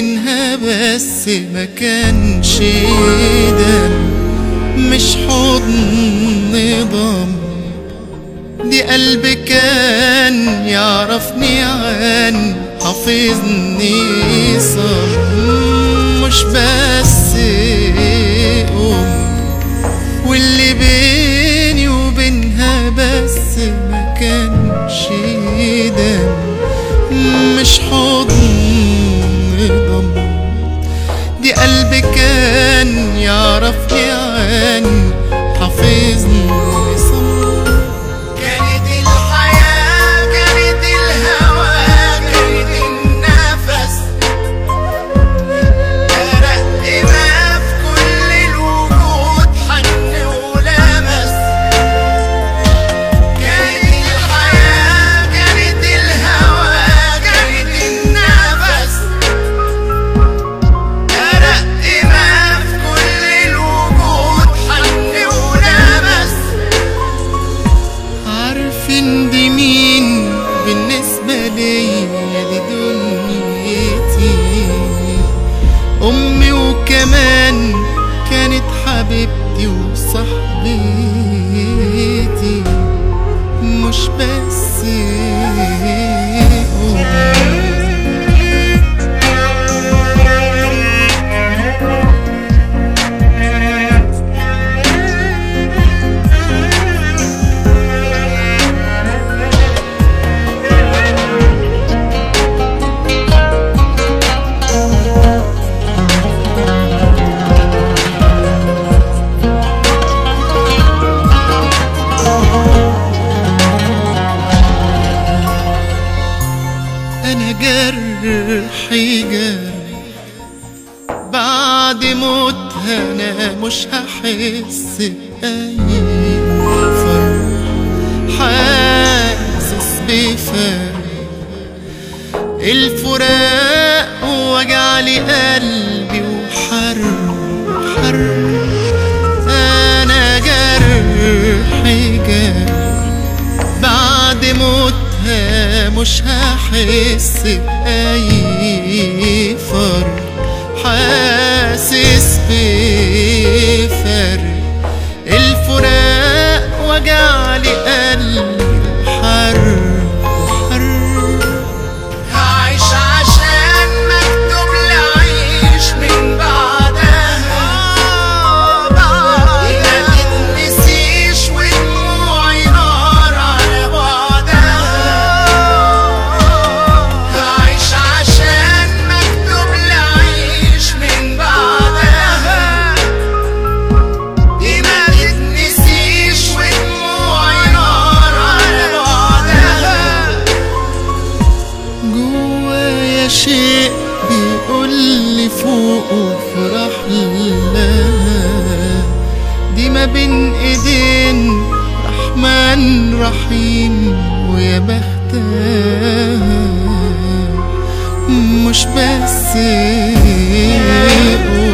وبينها بس ما كانش دم، مش حضن ضم. دي قلب كان يعرفني عن حافظني صم، مش بس واللي بيني وبينها بس ما كانش دم، مش حضن ضم. دي قلب كان يعرفني عن حافظني صم. كانت الحياة، كانت الهوى، كانت النفس، أرق ما في كل الوجود حن ولمس. كانت الحياة، كانت الهوى، كانت النفس، أرق ما في كل الوجود حن ولمس. عارفين دي مين بالنسبة ليا؟ دي دنيتي، أمي وكمان كانت حبيبتي وصاحبتي، مش بس أنا جرحي جرح، بعد موتها أنا مش هحس بأي فرح، حاسس بفرق الفراق وجعلي قلبي وحر. أنا جرحي جرح، بعد موتها مش هحس بأي فرق، حاسس بفرق الفراق وجعلي قلبي حر. هعيش عشان مكتوب لعيش من بعدها، ما تتنسيش ودموعي نار على بعدها. هعيش عشان مكتوب لعيش من بعدها، دي ما تتنسيش ودموعي نار على بعدها. جوايا شيء بيقولي فوق وافرح لها، دي ما بين ايدين رحمن رحيم ويا بختها، مش بس